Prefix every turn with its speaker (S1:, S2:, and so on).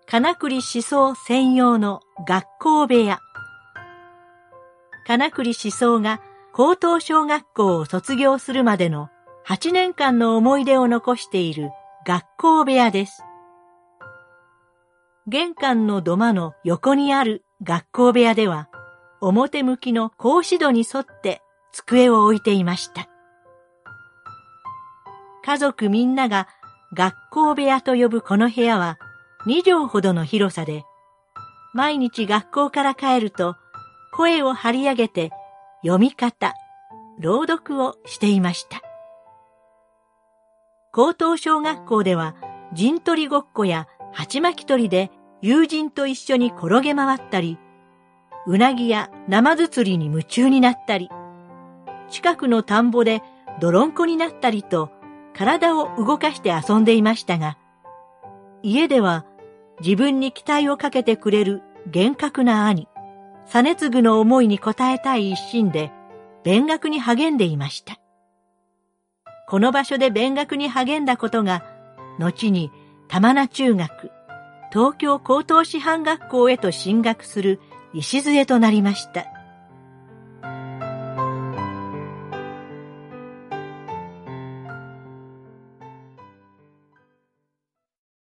S1: 金栗思想専用の学校部屋。金栗思想が高等小学校を卒業するまでの8年間の思い出を残している学校部屋です。玄関の土間の横にある学校部屋では、表向きの格子戸に沿って机を置いていました。家族みんなが学校部屋と呼ぶこの部屋は2畳ほどの広さで、毎日学校から帰ると声を張り上げて読み方、朗読をしていました。高等小学校では陣取りごっこや鉢巻き取りで友人と一緒に転げ回ったり、うなぎやナマズ釣りに夢中になったり、近くの田んぼで泥んこになったりと体を動かして遊んでいましたが、家では自分に期待をかけてくれる厳格な兄、実次の思いに応えたい一心で勉学に励んでいました。この場所で勉学に励んだことが、後に玉名中学、東京高等師範学校へと進学する礎となりました。